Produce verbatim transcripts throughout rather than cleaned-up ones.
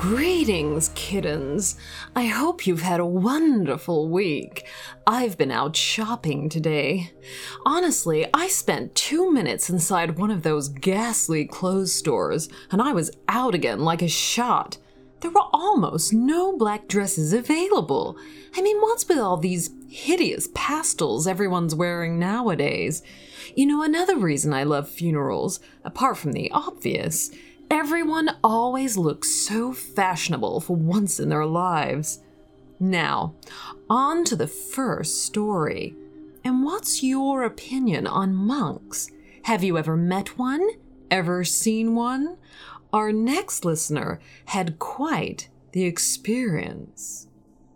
Greetings, kittens. I hope you've had a wonderful week. I've been out shopping today. Honestly, I spent two minutes inside one of those ghastly clothes stores, and I was out again like a shot. There were almost no black dresses available. I mean, what's with all these hideous pastels everyone's wearing nowadays? You know, another reason I love funerals, apart from the obvious, everyone always looks so fashionable for once in their lives. Now, on to the first story. And what's your opinion on monks? Have you ever met one? Ever seen one? Our next listener had quite the experience.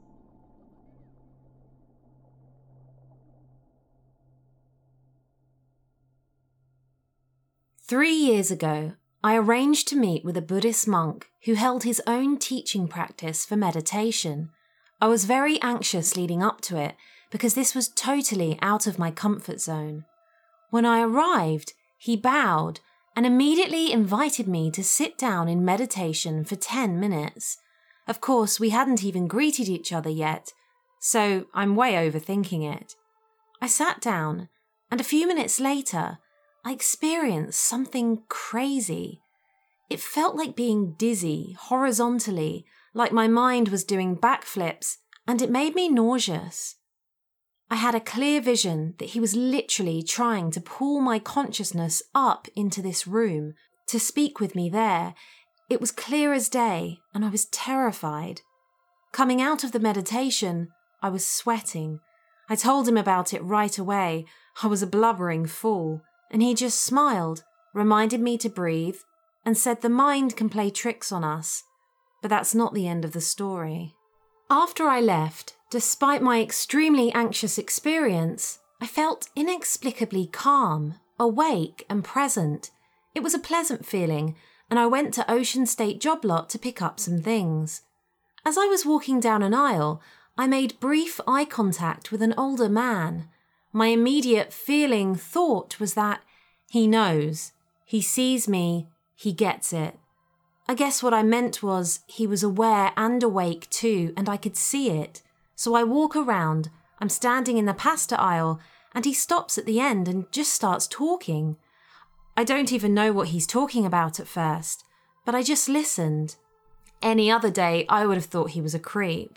Three years ago, I arranged to meet with a Buddhist monk who held his own teaching practice for meditation. I was very anxious leading up to it because this was totally out of my comfort zone. When I arrived, he bowed and immediately invited me to sit down in meditation for ten minutes. Of course, we hadn't even greeted each other yet, so I'm way overthinking it. I sat down, and a few minutes later, I experienced something crazy. It felt like being dizzy, horizontally, like my mind was doing backflips, and it made me nauseous. I had a clear vision that he was literally trying to pull my consciousness up into this room, to speak with me there. It was clear as day, and I was terrified. Coming out of the meditation, I was sweating. I told him about it right away. I was a blubbering fool. And he just smiled, reminded me to breathe, and said the mind can play tricks on us. But that's not the end of the story. After I left, despite my extremely anxious experience, I felt inexplicably calm, awake and present. It was a pleasant feeling, and I went to Ocean State Job Lot to pick up some things. As I was walking down an aisle, I made brief eye contact with an older man. My immediate feeling, thought was that he knows, he sees me, he gets it. I guess what I meant was he was aware and awake too, and I could see it. So I walk around, I'm standing in the pasta aisle, and he stops at the end and just starts talking. I don't even know what he's talking about at first, but I just listened. Any other day, I would have thought he was a creep.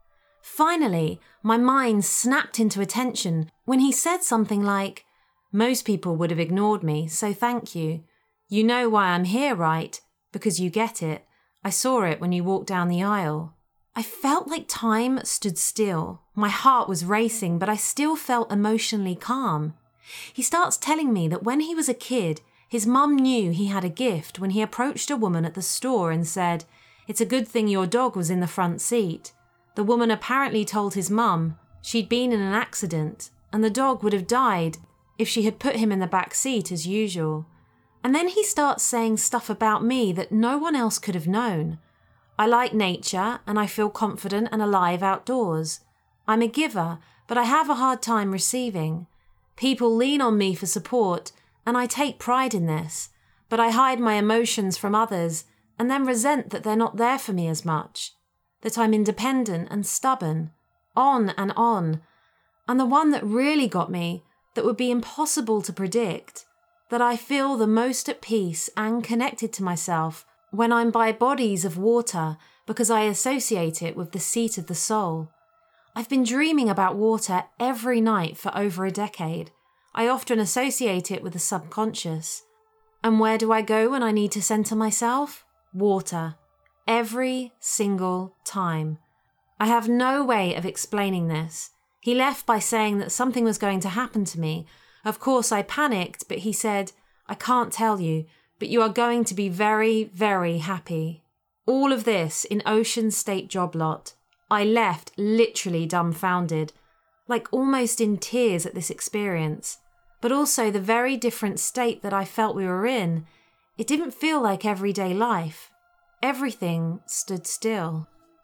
Finally, my mind snapped into attention when he said something like, "Most people would have ignored me, so thank you. You know why I'm here, right? Because you get it. I saw it when you walked down the aisle." I felt like time stood still. My heart was racing, but I still felt emotionally calm. He starts telling me that when he was a kid, his mum knew he had a gift when he approached a woman at the store and said, "It's a good thing your dog was in the front seat." The woman apparently told his mum she'd been in an accident and the dog would have died if she had put him in the back seat as usual. And then he starts saying stuff about me that no one else could have known. I like nature and I feel confident and alive outdoors. I'm a giver, but I have a hard time receiving. People lean on me for support and I take pride in this, but I hide my emotions from others and then resent that they're not there for me as much. That I'm independent and stubborn, on and on. And the one that really got me, that would be impossible to predict, that I feel the most at peace and connected to myself when I'm by bodies of water because I associate it with the seat of the soul. I've been dreaming about water every night for over a decade. I often associate it with the subconscious. And where do I go when I need to center myself? Water. Every single time. I have no way of explaining this. He left by saying that something was going to happen to me. Of course, I panicked, but he said, "I can't tell you, but you are going to be very, very happy." All of this in Ocean State Job Lot. I left literally dumbfounded, like almost in tears at this experience, but also the very different state that I felt we were in. It didn't feel like everyday life. Everything stood still.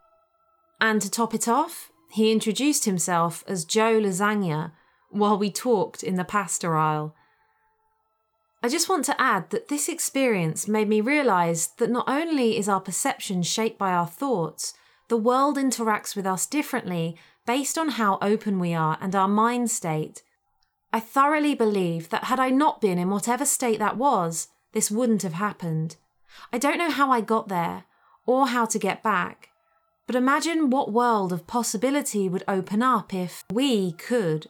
And to top it off, he introduced himself as Joe Lasagna while we talked in the pasta aisle. I just want to add that this experience made me realise that not only is our perception shaped by our thoughts, the world interacts with us differently based on how open we are and our mind state. I thoroughly believe that had I not been in whatever state that was, this wouldn't have happened. I don't know how I got there, or how to get back, but imagine what world of possibility would open up if we could.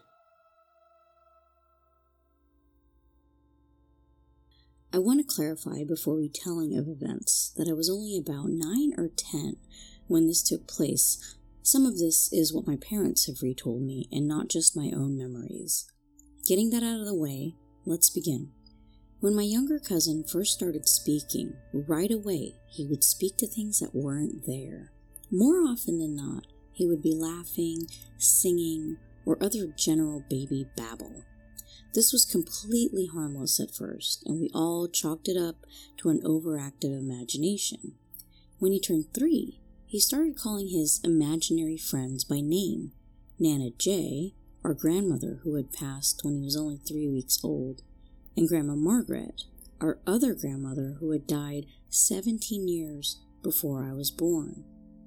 I want to clarify before retelling of events that I was only about nine or ten when this took place. Some of this is what my parents have retold me and not just my own memories. Getting that out of the way, let's begin. When my younger cousin first started speaking, right away he would speak to things that weren't there. More often than not, he would be laughing, singing, or other general baby babble. This was completely harmless at first, and we all chalked it up to an overactive imagination. When he turned three, he started calling his imaginary friends by name. Nana J, our grandmother who had passed when he was only three weeks old, and Grandma Margaret, our other grandmother who had died seventeen years before I was born.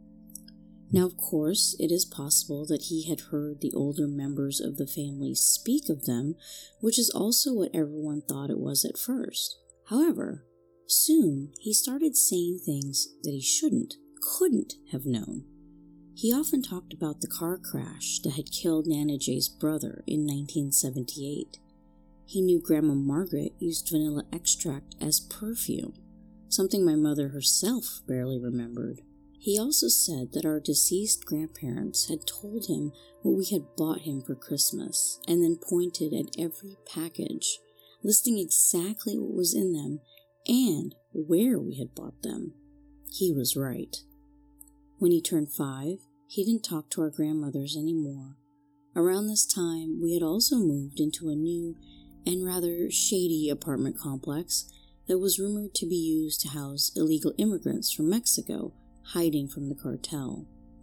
Now, of course, it is possible that he had heard the older members of the family speak of them, which is also what everyone thought it was at first. However, soon he started saying things that he shouldn't, couldn't have known. He often talked about the car crash that had killed Nana J's brother in nineteen seventy-eight. He knew Grandma Margaret used vanilla extract as perfume, something my mother herself barely remembered. He also said that our deceased grandparents had told him what we had bought him for Christmas, and then pointed at every package, listing exactly what was in them and where we had bought them. He was right. When he turned five, he didn't talk to our grandmothers anymore. Around this time, we had also moved into a new and rather shady apartment complex that was rumored to be used to house illegal immigrants from Mexico hiding from the cartel.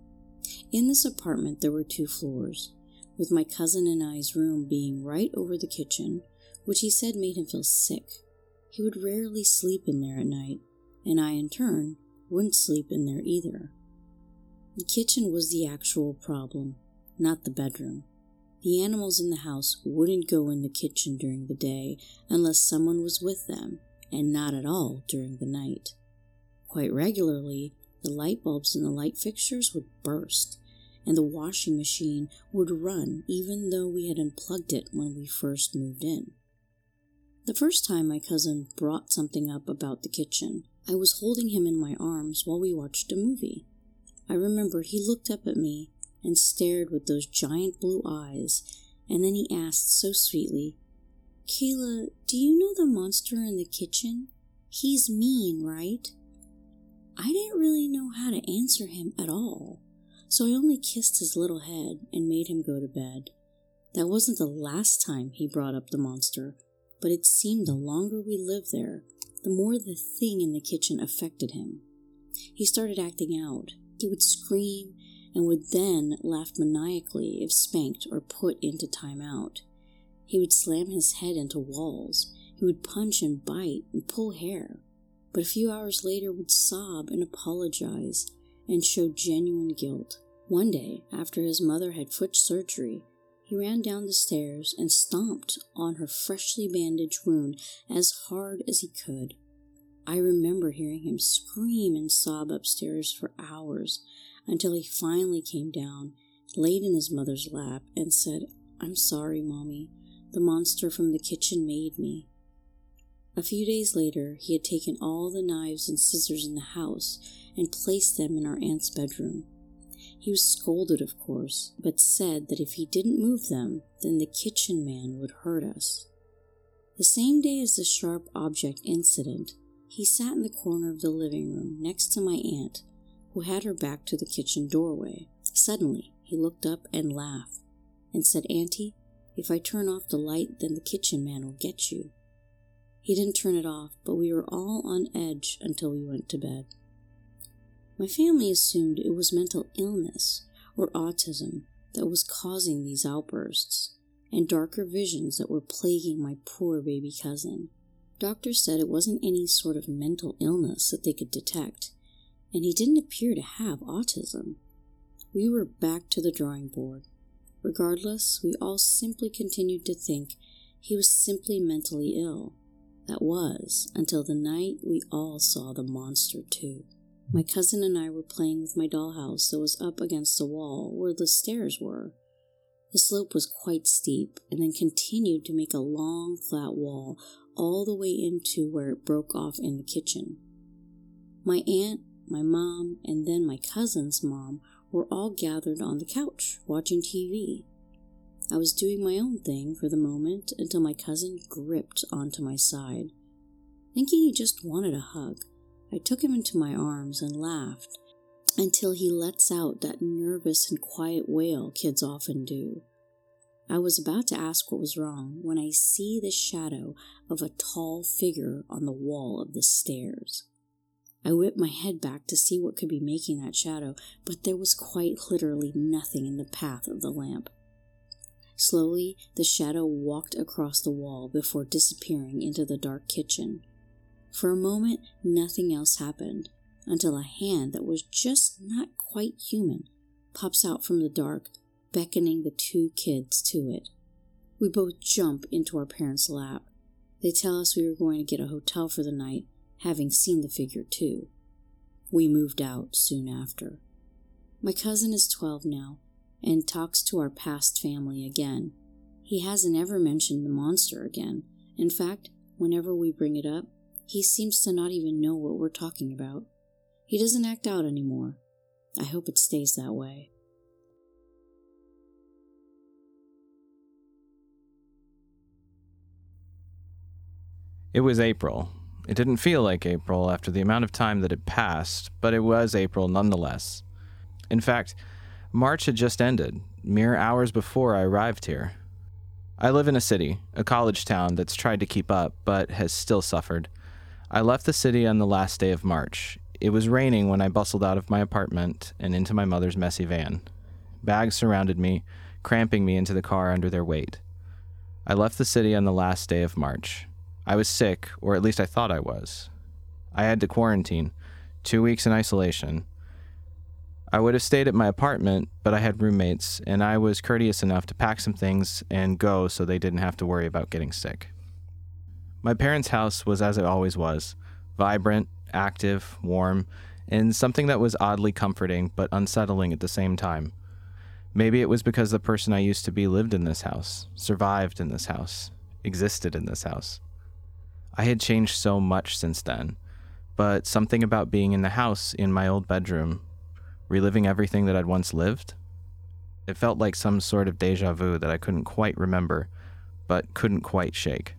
In this apartment there were two floors, with my cousin and I's room being right over the kitchen, which he said made him feel sick. He would rarely sleep in there at night, and I in turn wouldn't sleep in there either. The kitchen was the actual problem, not the bedroom. The animals in the house wouldn't go in the kitchen during the day unless someone was with them, and not at all during the night. Quite regularly, the light bulbs in the light fixtures would burst, and the washing machine would run even though we had unplugged it when we first moved in. The first time my cousin brought something up about the kitchen, I was holding him in my arms while we watched a movie. I remember he looked up at me and stared with those giant blue eyes, and then he asked so sweetly, "Kayla, do you know the monster in the kitchen? He's mean, right?" I didn't really know how to answer him at all, so I only kissed his little head and made him go to bed. That wasn't the last time he brought up the monster, but it seemed the longer we lived there, the more the thing in the kitchen affected him. He started acting out. He would scream and would then laugh maniacally if spanked or put into timeout. He would slam his head into walls. He would punch and bite and pull hair, but a few hours later would sob and apologize and show genuine guilt. One day, after his mother had foot surgery, he ran down the stairs and stomped on her freshly bandaged wound as hard as he could. I remember hearing him scream and sob upstairs for hours until he finally came down, laid in his mother's lap, and said, "I'm sorry, Mommy. The monster from the kitchen made me." A few days later, he had taken all the knives and scissors in the house and placed them in our aunt's bedroom. He was scolded, of course, but said that if he didn't move them, then the kitchen man would hurt us. The same day as the sharp object incident, he sat in the corner of the living room next to my aunt, who had her back to the kitchen doorway. Suddenly, he looked up and laughed, and said, "Auntie, if I turn off the light, then the kitchen man will get you." He didn't turn it off, but we were all on edge until we went to bed. My family assumed it was mental illness or autism that was causing these outbursts, and darker visions that were plaguing my poor baby cousin. Doctors said it wasn't any sort of mental illness that they could detect, and he didn't appear to have autism. We were back to the drawing board. Regardless, we all simply continued to think he was simply mentally ill. That was, until the night we all saw the monster too. My cousin and I were playing with my dollhouse that was up against the wall where the stairs were. The slope was quite steep and then continued to make a long, flat wall all the way into where it broke off in the kitchen. My aunt, my mom, and then my cousin's mom were all gathered on the couch watching T V. I was doing my own thing for the moment until my cousin gripped onto my side. Thinking he just wanted a hug, I took him into my arms and laughed until he lets out that nervous and quiet wail kids often do. I was about to ask what was wrong when I see the shadow of a tall figure on the wall of the stairs. I whipped my head back to see what could be making that shadow, but there was quite literally nothing in the path of the lamp. Slowly, the shadow walked across the wall before disappearing into the dark kitchen. For a moment, nothing else happened, until a hand that was just not quite human pops out from the dark, beckoning the two kids to it. We both jump into our parents' lap. They tell us we were going to get a hotel for the night, having seen the figure too. We moved out soon after. My cousin is twelve now, and talks to our past family again. He hasn't ever mentioned the monster again. In fact, whenever we bring it up, he seems to not even know what we're talking about. He doesn't act out anymore. I hope it stays that way. It was April. It didn't feel like April after the amount of time that had passed, but it was April nonetheless. In fact, March had just ended, mere hours before I arrived here. I live in a city, a college town that's tried to keep up, but has still suffered. I left the city on the last day of March. It was raining when I bustled out of my apartment and into my mother's messy van. Bags surrounded me, cramping me into the car under their weight. I left the city on the last day of March. I was sick, or at least I thought I was. I had to quarantine, two weeks in isolation. I would have stayed at my apartment, but I had roommates, and I was courteous enough to pack some things and go so they didn't have to worry about getting sick. My parents' house was as it always was, vibrant, active, warm, and something that was oddly comforting but unsettling at the same time. Maybe it was because the person I used to be lived in this house, survived in this house, existed in this house. I had changed so much since then, but something about being in the house in my old bedroom, reliving everything that I'd once lived, it felt like some sort of deja vu that I couldn't quite remember, but couldn't quite shake.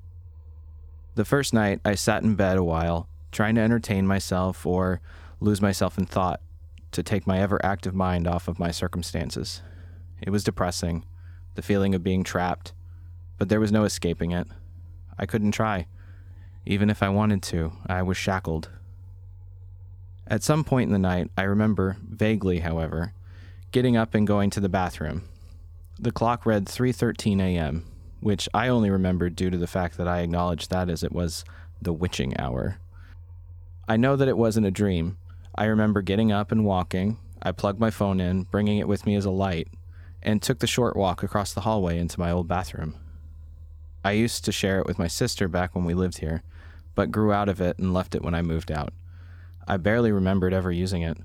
The first night, I sat in bed a while, trying to entertain myself or lose myself in thought to take my ever-active mind off of my circumstances. It was depressing, the feeling of being trapped, but there was no escaping it. I couldn't try. Even if I wanted to, I was shackled. At some point in the night, I remember, vaguely however, getting up and going to the bathroom. The clock read three thirteen a.m., which I only remembered due to the fact that I acknowledged that as it was the witching hour. I know that it wasn't a dream. I remember getting up and walking. I plugged my phone in, bringing it with me as a light, and took the short walk across the hallway into my old bathroom. I used to share it with my sister back when we lived here, but grew out of it and left it when I moved out. I barely remembered ever using it.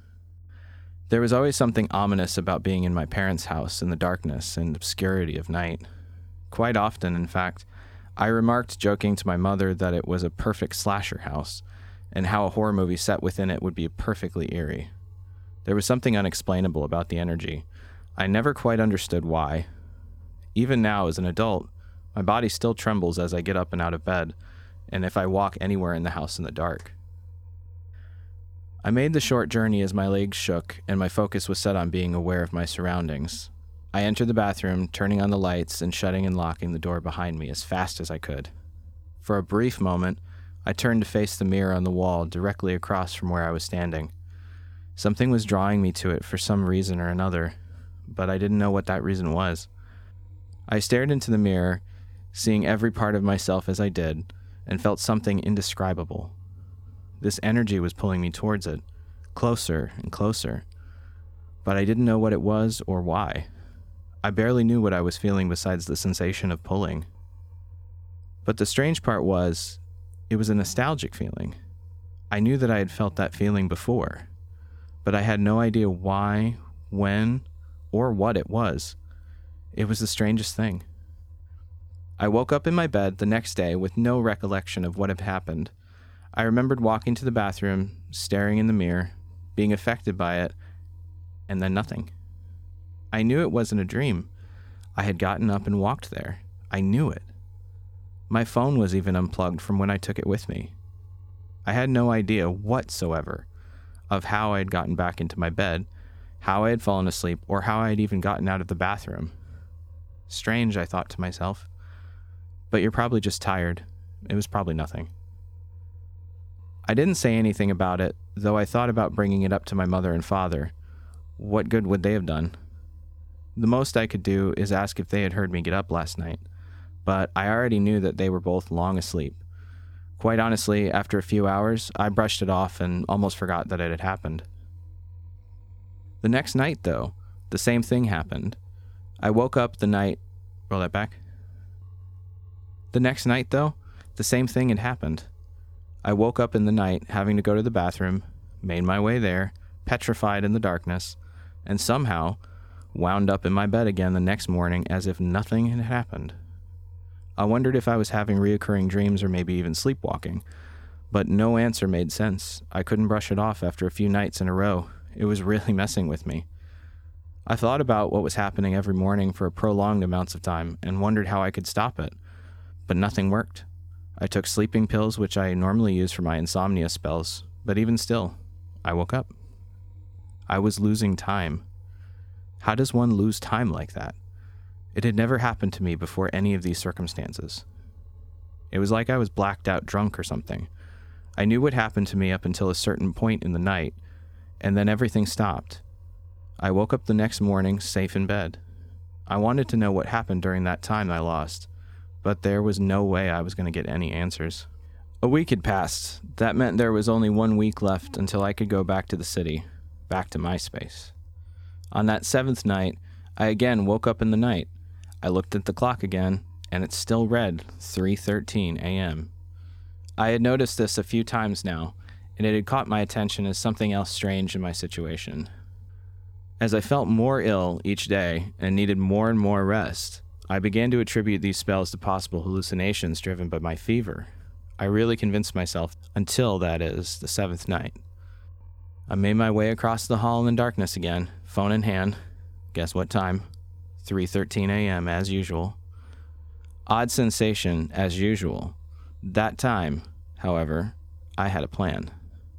There was always something ominous about being in my parents' house in the darkness and obscurity of night. Quite often, in fact, I remarked joking to my mother that it was a perfect slasher house, and how a horror movie set within it would be perfectly eerie. There was something unexplainable about the energy. I never quite understood why. Even now, as an adult, my body still trembles as I get up and out of bed, and if I walk anywhere in the house in the dark. I made the short journey as my legs shook and my focus was set on being aware of my surroundings. I entered the bathroom, turning on the lights and shutting and locking the door behind me as fast as I could. For a brief moment, I turned to face the mirror on the wall directly across from where I was standing. Something was drawing me to it for some reason or another, but I didn't know what that reason was. I stared into the mirror, seeing every part of myself as I did, and felt something indescribable. This energy was pulling me towards it, closer and closer, but I didn't know what it was or why. I barely knew what I was feeling besides the sensation of pulling. But the strange part was, it was a nostalgic feeling. I knew that I had felt that feeling before, but I had no idea why, when, or what it was. It was the strangest thing. I woke up in my bed the next day with no recollection of what had happened. I remembered walking to the bathroom, staring in the mirror, being affected by it, and then nothing. I knew it wasn't a dream. I had gotten up and walked there. I knew it. My phone was even unplugged from when I took it with me. I had no idea whatsoever of how I had gotten back into my bed, how I had fallen asleep, or how I had even gotten out of the bathroom. Strange, I thought to myself. But you're probably just tired. It was probably nothing. I didn't say anything about it, though I thought about bringing it up to my mother and father. What good would they have done? The most I could do is ask if they had heard me get up last night, but I already knew that they were both long asleep. Quite honestly, after a few hours, I brushed it off and almost forgot that it had happened. The next night, though, the same thing happened. I woke up the night... Roll that back. The next night, though, the same thing had happened. I woke up in the night having to go to the bathroom, made my way there, petrified in the darkness, and somehow wound up in my bed again the next morning as if nothing had happened. I wondered if I was having reoccurring dreams or maybe even sleepwalking, but no answer made sense. I couldn't brush it off after a few nights in a row. It was really messing with me. I thought about what was happening every morning for prolonged amounts of time and wondered how I could stop it, but nothing worked. I took sleeping pills, which I normally use for my insomnia spells, but even still, I woke up. I was losing time. How does one lose time like that? It had never happened to me before any of these circumstances. It was like I was blacked out drunk or something. I knew what happened to me up until a certain point in the night, and then everything stopped. I woke up the next morning safe in bed. I wanted to know what happened during that time I lost, but there was no way I was going to get any answers. A week had passed. That meant there was only one week left until I could go back to the city, back to my space. On that seventh night, I again woke up in the night. I looked at the clock again, and it still read three thirteen a.m. I had noticed this a few times now, and it had caught my attention as something else strange in my situation. As I felt more ill each day and needed more and more rest, I began to attribute these spells to possible hallucinations driven by my fever. I really convinced myself, until, that is, the seventh night. I made my way across the hall in the darkness again, phone in hand. Guess what time? three thirteen a.m. as usual. Odd sensation as usual. That time, however, I had a plan.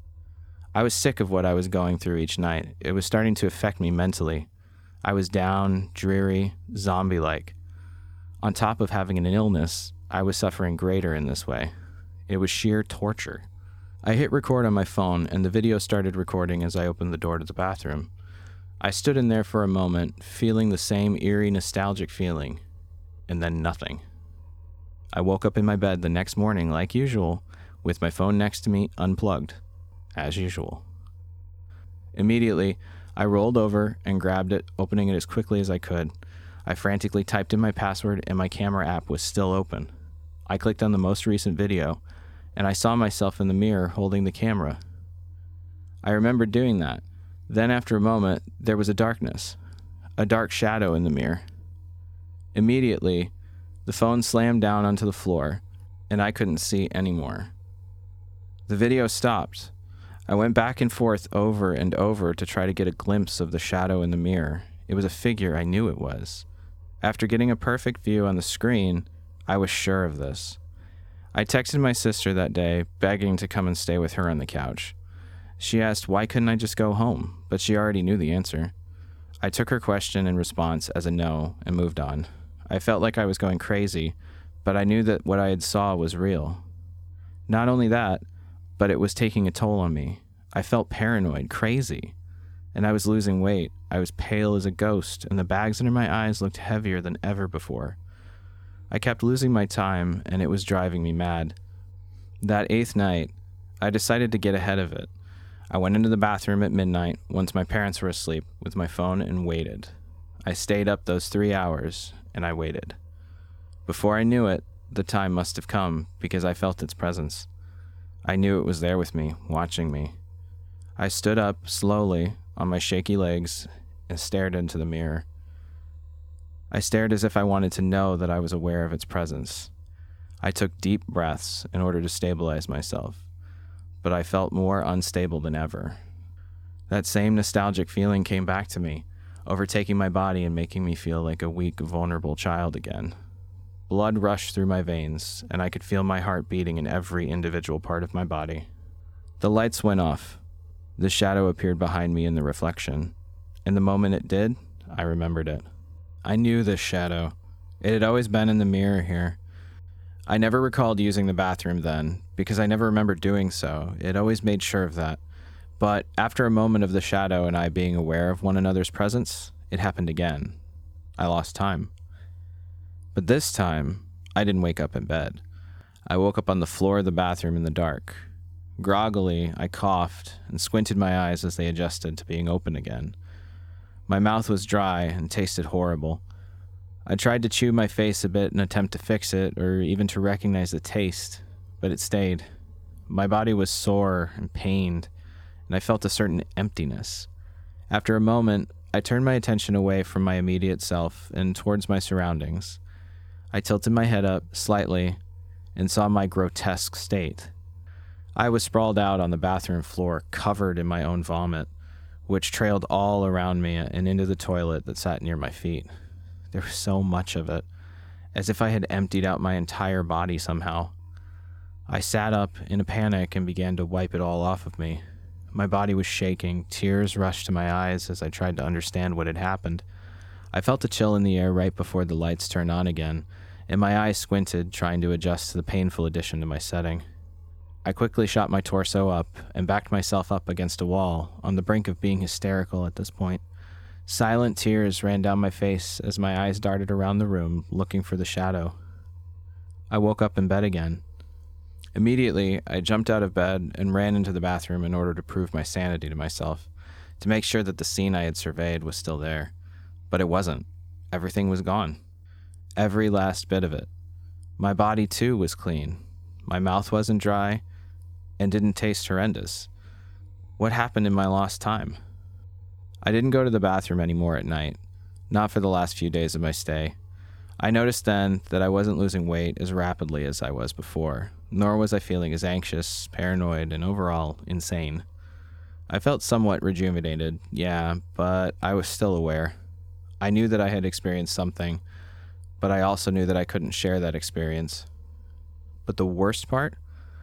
I was sick of what I was going through each night. It was starting to affect me mentally. I was down, dreary, zombie-like. On top of having an illness, I was suffering greater in this way. It was sheer torture. I hit record on my phone, and the video started recording as I opened the door to the bathroom. I stood in there for a moment, feeling the same eerie, nostalgic feeling, and then nothing. I woke up in my bed the next morning, like usual, with my phone next to me, unplugged, as usual. Immediately, I rolled over and grabbed it, opening it as quickly as I could. I frantically typed in my password, and my camera app was still open. I clicked on the most recent video, and I saw myself in the mirror holding the camera. I remember doing that. Then after a moment, there was a darkness, a dark shadow in the mirror. Immediately, the phone slammed down onto the floor, and I couldn't see anymore. The video stopped. I went back and forth over and over to try to get a glimpse of the shadow in the mirror. It was a figure I knew it was. After getting a perfect view on the screen, I was sure of this. I texted my sister that day, begging to come and stay with her on the couch. She asked why couldn't I just go home, but she already knew the answer. I took her question and response as a no and moved on. I felt like I was going crazy, but I knew that what I had saw was real. Not only that, but it was taking a toll on me. I felt paranoid, crazy, and I was losing weight. I was pale as a ghost, and the bags under my eyes looked heavier than ever before. I kept losing my time, and it was driving me mad. That eighth night, I decided to get ahead of it. I went into the bathroom at midnight once my parents were asleep with my phone and waited. I stayed up those three hours and I waited. Before I knew it, the time must have come because I felt its presence. I knew it was there with me, watching me. I stood up slowly on my shaky legs and stared into the mirror. I stared as if I wanted to know that I was aware of its presence. I took deep breaths in order to stabilize myself, but I felt more unstable than ever. That same nostalgic feeling came back to me, overtaking my body and making me feel like a weak, vulnerable child again. Blood rushed through my veins, and I could feel my heart beating in every individual part of my body. The lights went off. The shadow appeared behind me in the reflection, and the moment it did, I remembered it. I knew this shadow. It had always been in the mirror here. I never recalled using the bathroom then, because I never remembered doing so. It always made sure of that. But after a moment of the shadow and I being aware of one another's presence, it happened again. I lost time. But this time, I didn't wake up in bed. I woke up on the floor of the bathroom in the dark. Groggily, I coughed and squinted my eyes as they adjusted to being open again. My mouth was dry and tasted horrible. I tried to chew my face a bit in an attempt to fix it or even to recognize the taste, but it stayed. My body was sore and pained, and I felt a certain emptiness. After a moment, I turned my attention away from my immediate self and towards my surroundings. I tilted my head up slightly and saw my grotesque state. I was sprawled out on the bathroom floor, covered in my own vomit, which trailed all around me and into the toilet that sat near my feet. There was so much of it, as if I had emptied out my entire body somehow. I sat up in a panic and began to wipe it all off of me. My body was shaking, tears rushed to my eyes as I tried to understand what had happened. I felt a chill in the air right before the lights turned on again, and my eyes squinted, trying to adjust to the painful addition to my setting. I quickly shot my torso up and backed myself up against a wall, on the brink of being hysterical at this point. Silent tears ran down my face as my eyes darted around the room, looking for the shadow. I woke up in bed again. Immediately, I jumped out of bed and ran into the bathroom in order to prove my sanity to myself, to make sure that the scene I had surveyed was still there. But it wasn't. Everything was gone. Every last bit of it. My body, too, was clean. My mouth wasn't dry and didn't taste horrendous. What happened in my lost time? I didn't go to the bathroom anymore at night, not for the last few days of my stay. I noticed then that I wasn't losing weight as rapidly as I was before, nor was I feeling as anxious, paranoid, and overall insane. I felt somewhat rejuvenated, yeah, but I was still aware. I knew that I had experienced something, but I also knew that I couldn't share that experience. But the worst part?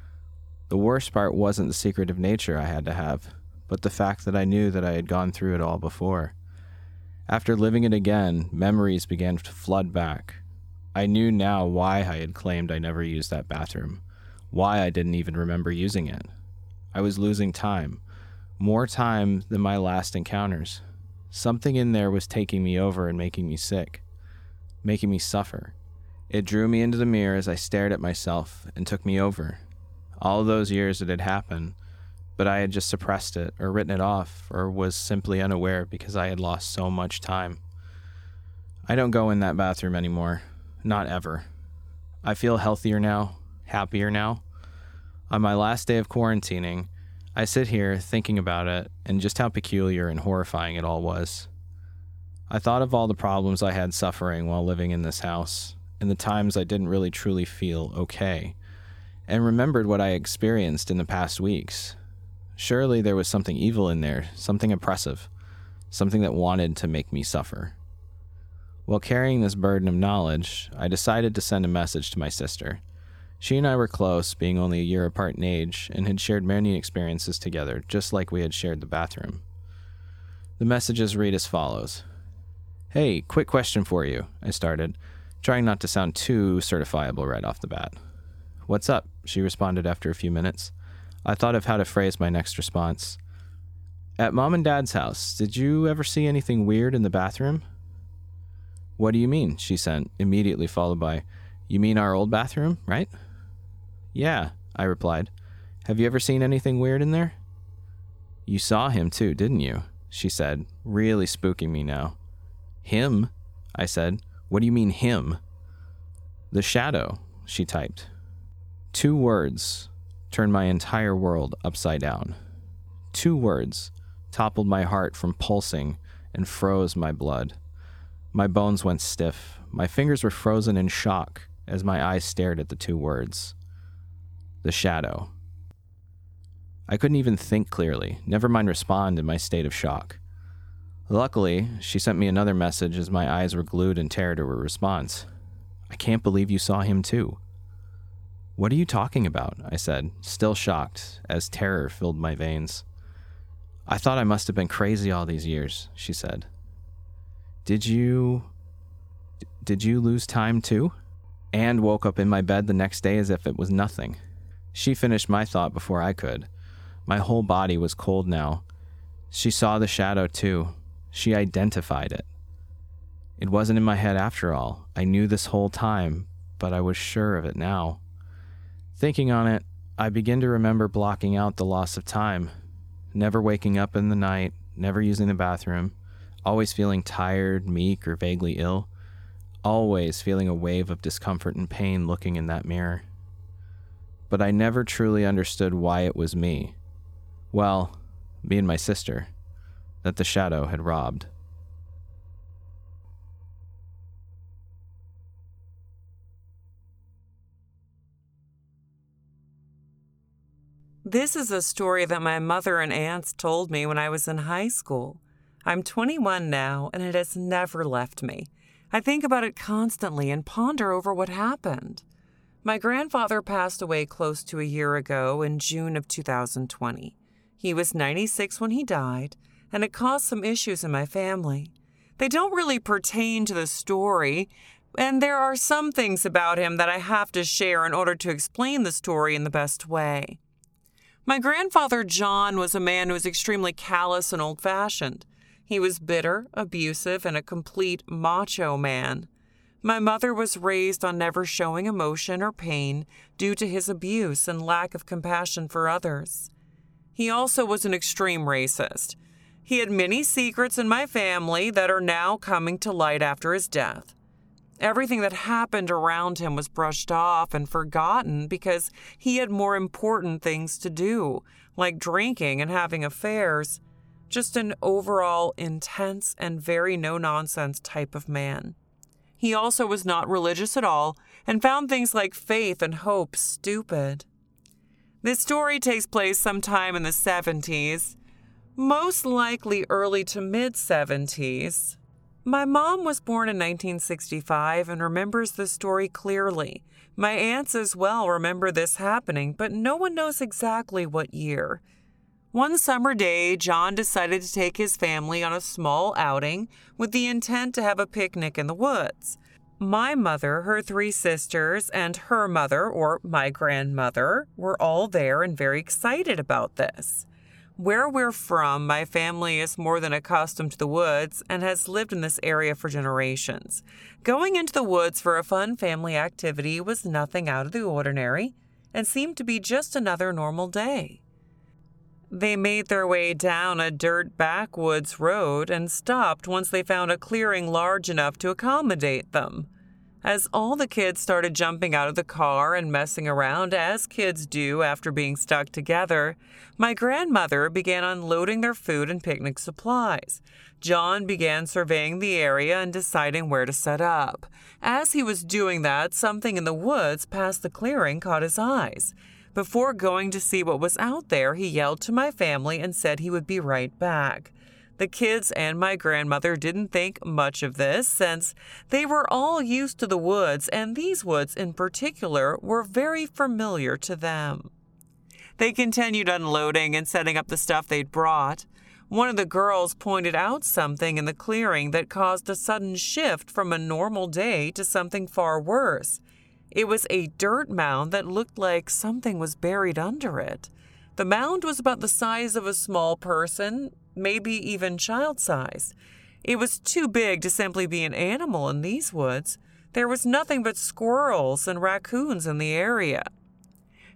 The worst part wasn't the secretive nature I had to have, but the fact that I knew that I had gone through it all before. After living it again, memories began to flood back. I knew now why I had claimed I never used that bathroom, why I didn't even remember using it. I was losing time, more time than my last encounters. Something in there was taking me over and making me sick, making me suffer. It drew me into the mirror as I stared at myself and took me over. All those years it had happened, but I had just suppressed it or written it off or was simply unaware because I had lost so much time. I don't go in that bathroom anymore. Not ever. I feel healthier now, happier now. On my last day of quarantining, I sit here thinking about it and just how peculiar and horrifying it all was. I thought of all the problems I had suffering while living in this house, and the times I didn't really truly feel okay, and remembered what I experienced in the past weeks. Surely there was something evil in there, something oppressive, something that wanted to make me suffer. While carrying this burden of knowledge, I decided to send a message to my sister. She and I were close, being only a year apart in age, and had shared many experiences together, just like we had shared the bathroom. The messages read as follows. "Hey, quick question for you," I started, trying not to sound too certifiable right off the bat. "What's up?" she responded after a few minutes. I thought of how to phrase my next response. "At Mom and Dad's house, did you ever see anything weird in the bathroom?" "What do you mean?" she sent, immediately followed by, "You mean our old bathroom, right?" "Yeah, I replied. Have you ever seen anything weird in there? You saw him too, didn't you? She said, really spooking me now. Him? I said. What do you mean, him? The shadow, she typed. Two words turned my entire world upside down. Two words toppled my heart from pulsing and froze my blood. My bones went stiff. My fingers were frozen in shock as my eyes stared at the two words. The shadow. I couldn't even think clearly, never mind respond in my state of shock. Luckily, she sent me another message as my eyes were glued in terror to her response. I can't believe you saw him too. What are you talking about? I said, still shocked, as terror filled my veins. I thought I must have been crazy all these years, she said. Did you... Did you lose time too? And woke up in my bed the next day as if it was nothing. She finished my thought before I could. My whole body was cold now. She saw the shadow too. She identified it. It wasn't in my head after all. I knew this whole time, but I was sure of it now. Thinking on it, I began to remember blocking out the loss of time. Never waking up in the night, never using the bathroom, always feeling tired, meek, or vaguely ill. Always feeling a wave of discomfort and pain looking in that mirror. But I never truly understood why it was me. Well, me and my sister, that the shadow had robbed. This is a story that my mother and aunts told me when I was in high school. I'm twenty-one now, and it has never left me. I think about it constantly and ponder over what happened. My grandfather passed away close to a year ago in June of two thousand twenty. He was ninety-six when he died, and it caused some issues in my family. They don't really pertain to the story, and there are some things about him that I have to share in order to explain the story in the best way. My grandfather, John, was a man who was extremely callous and old-fashioned. He was bitter, abusive, and a complete macho man. My mother was raised on never showing emotion or pain due to his abuse and lack of compassion for others. He also was an extreme racist. He had many secrets in my family that are now coming to light after his death. Everything that happened around him was brushed off and forgotten because he had more important things to do, like drinking and having affairs. Just an overall intense and very no-nonsense type of man. He also was not religious at all and found things like faith and hope stupid. This story takes place sometime in the seventies, most likely early to mid-seventies. My mom was born in nineteen sixty-five and remembers the story clearly. My aunts as well remember this happening, but no one knows exactly what year. One summer day, John decided to take his family on a small outing with the intent to have a picnic in the woods. My mother, her three sisters, and her mother, or my grandmother, were all there and very excited about this. Where we're from, my family is more than accustomed to the woods and has lived in this area for generations. Going into the woods for a fun family activity was nothing out of the ordinary and seemed to be just another normal day. They made their way down a dirt backwoods road and stopped once they found a clearing large enough to accommodate them. As all the kids started jumping out of the car and messing around, as kids do after being stuck together, my grandmother began unloading their food and picnic supplies. John began surveying the area and deciding where to set up. As he was doing that, something in the woods past the clearing caught his eyes. Before going to see what was out there, he yelled to my family and said he would be right back. The kids and my grandmother didn't think much of this since they were all used to the woods, and these woods in particular were very familiar to them. They continued unloading and setting up the stuff they'd brought. One of the girls pointed out something in the clearing that caused a sudden shift from a normal day to something far worse. It was a dirt mound that looked like something was buried under it. The mound was about the size of a small person, maybe even child-sized. It was too big to simply be an animal in these woods. There was nothing but squirrels and raccoons in the area.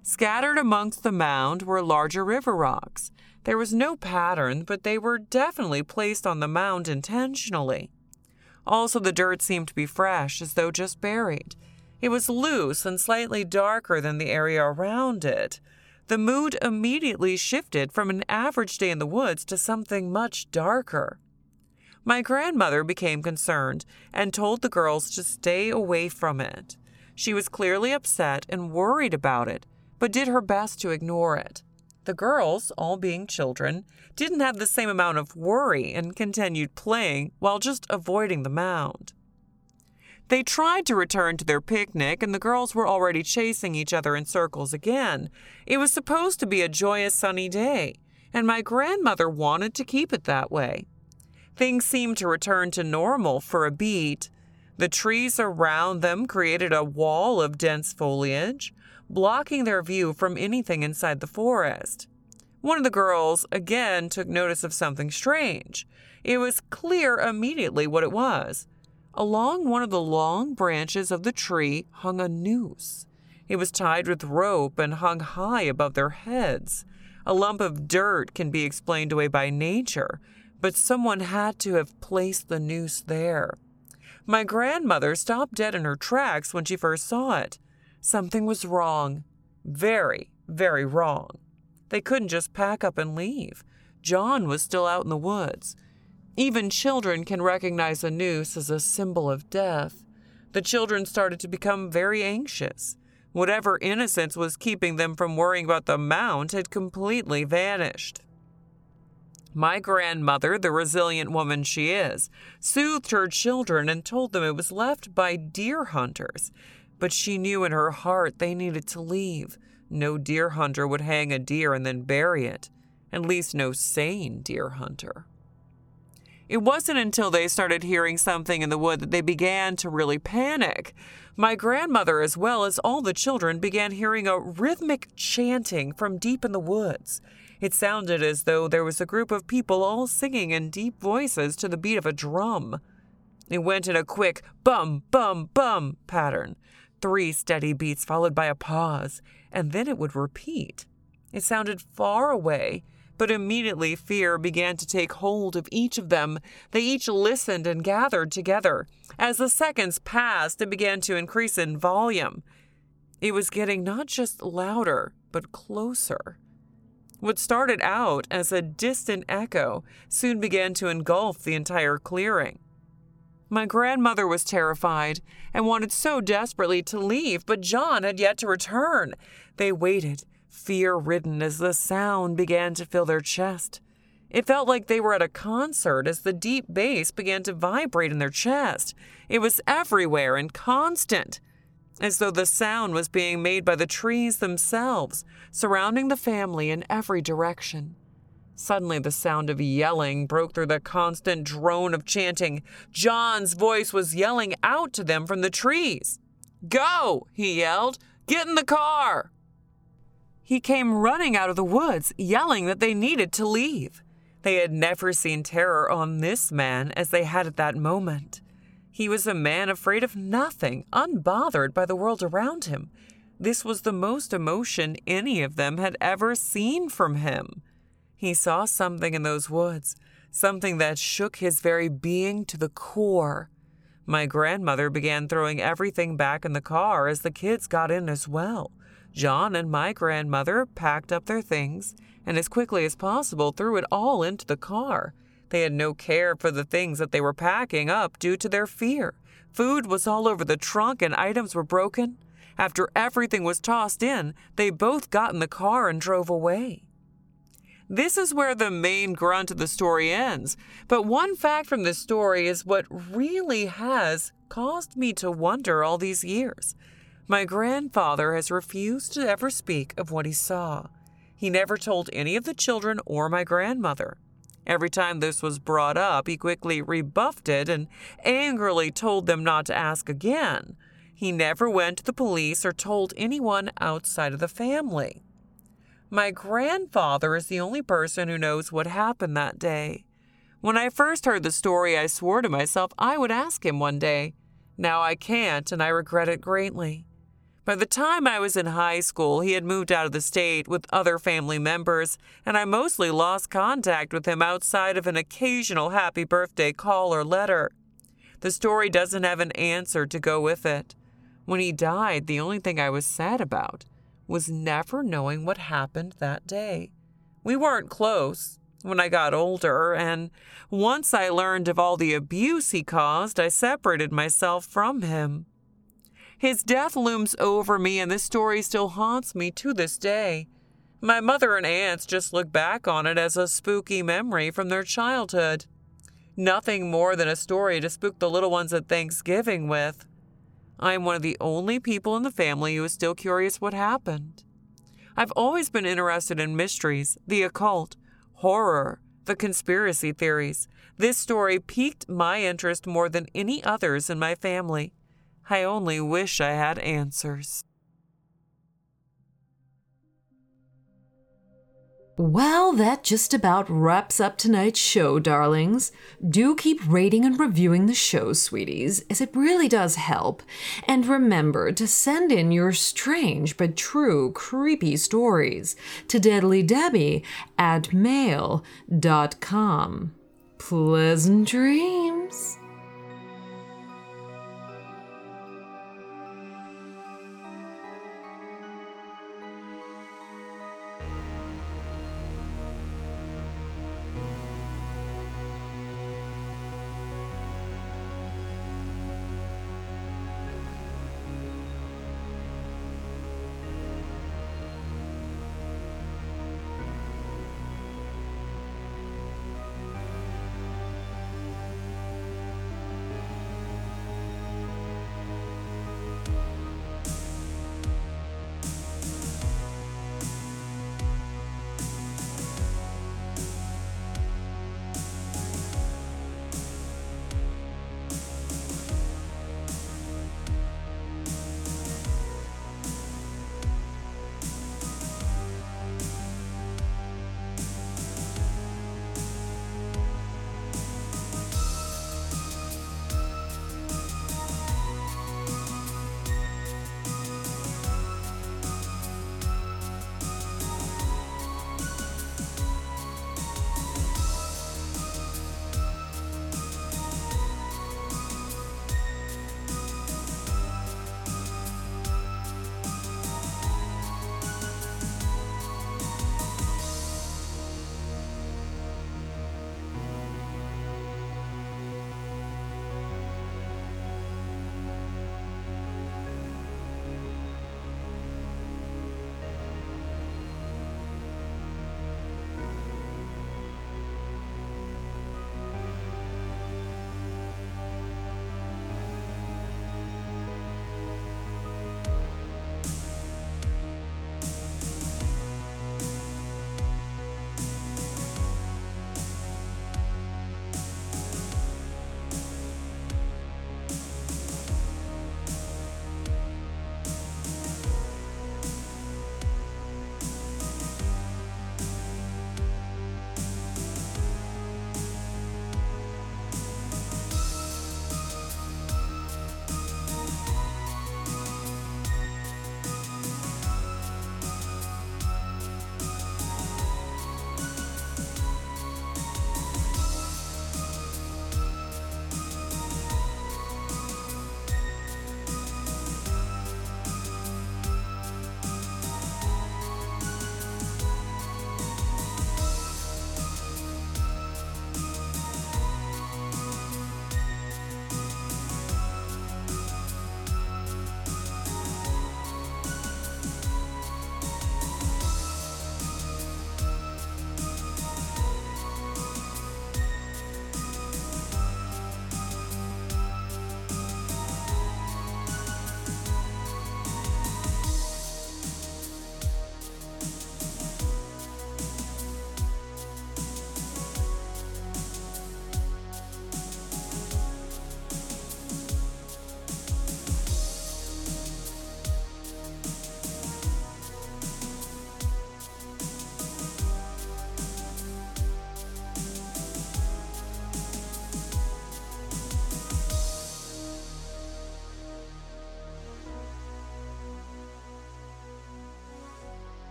Scattered amongst the mound were larger river rocks. There was no pattern, but they were definitely placed on the mound intentionally. Also, the dirt seemed to be fresh, as though just buried. It was loose and slightly darker than the area around it. The mood immediately shifted from an average day in the woods to something much darker. My grandmother became concerned and told the girls to stay away from it. She was clearly upset and worried about it, but did her best to ignore it. The girls, all being children, didn't have the same amount of worry and continued playing while just avoiding the mound. They tried to return to their picnic, and the girls were already chasing each other in circles again. It was supposed to be a joyous sunny day, and my grandmother wanted to keep it that way. Things seemed to return to normal for a beat. The trees around them created a wall of dense foliage, blocking their view from anything inside the forest. One of the girls again took notice of something strange. It was clear immediately what it was. Along one of the long branches of the tree hung a noose. It was tied with rope and hung high above their heads. A lump of dirt can be explained away by nature, but someone had to have placed the noose there. My grandmother stopped dead in her tracks when she first saw it. Something was wrong. Very, very wrong. They couldn't just pack up and leave. John was still out in the woods. Even children can recognize a noose as a symbol of death. The children started to become very anxious. Whatever innocence was keeping them from worrying about the mound had completely vanished. My grandmother, the resilient woman she is, soothed her children and told them it was left by deer hunters. But she knew in her heart they needed to leave. No deer hunter would hang a deer and then bury it. At least no sane deer hunter. It wasn't until they started hearing something in the wood that they began to really panic. My grandmother, as well as all the children, began hearing a rhythmic chanting from deep in the woods. It sounded as though there was a group of people all singing in deep voices to the beat of a drum. It went in a quick bum, bum, bum pattern. Three steady beats followed by a pause, and then it would repeat. It sounded far away, but immediately fear began to take hold of each of them. They each listened and gathered together. As the seconds passed, it began to increase in volume. It was getting not just louder, but closer. What started out as a distant echo soon began to engulf the entire clearing. My grandmother was terrified and wanted so desperately to leave, but John had yet to return. They waited, fear-ridden, as the sound began to fill their chest. It felt like they were at a concert as the deep bass began to vibrate in their chest. It was everywhere and constant, as though the sound was being made by the trees themselves, surrounding the family in every direction. Suddenly, the sound of yelling broke through the constant drone of chanting. John's voice was yelling out to them from the trees. "Go!" he yelled. "Get in the car!" He came running out of the woods, yelling that they needed to leave. They had never seen terror on this man as they had at that moment. He was a man afraid of nothing, unbothered by the world around him. This was the most emotion any of them had ever seen from him. He saw something in those woods, something that shook his very being to the core. My grandmother began throwing everything back in the car as the kids got in as well. John and my grandmother packed up their things and as quickly as possible threw it all into the car. They had no care for the things that they were packing up due to their fear. Food was all over the trunk and items were broken. After everything was tossed in, they both got in the car and drove away. This is where the main grunt of the story ends. But one fact from this story is what really has caused me to wonder all these years. My grandfather has refused to ever speak of what he saw. He never told any of the children or my grandmother. Every time this was brought up, he quickly rebuffed it and angrily told them not to ask again. He never went to the police or told anyone outside of the family. My grandfather is the only person who knows what happened that day. When I first heard the story, I swore to myself I would ask him one day. Now I can't, and I regret it greatly. By the time I was in high school, he had moved out of the state with other family members, and I mostly lost contact with him outside of an occasional happy birthday call or letter. The story doesn't have an answer to go with it. When he died, the only thing I was sad about was never knowing what happened that day. We weren't close when I got older, and once I learned of all the abuse he caused, I separated myself from him. His death looms over me, and this story still haunts me to this day. My mother and aunts just look back on it as a spooky memory from their childhood. Nothing more than a story to spook the little ones at Thanksgiving with. I am one of the only people in the family who is still curious what happened. I've always been interested in mysteries, the occult, horror, the conspiracy theories. This story piqued my interest more than any others in my family. I only wish I had answers. Well, that just about wraps up tonight's show, darlings. Do keep rating and reviewing the show, sweeties, as it really does help. And remember to send in your strange but true creepy stories to deadlydebbie at mail dot com. Pleasant dreams.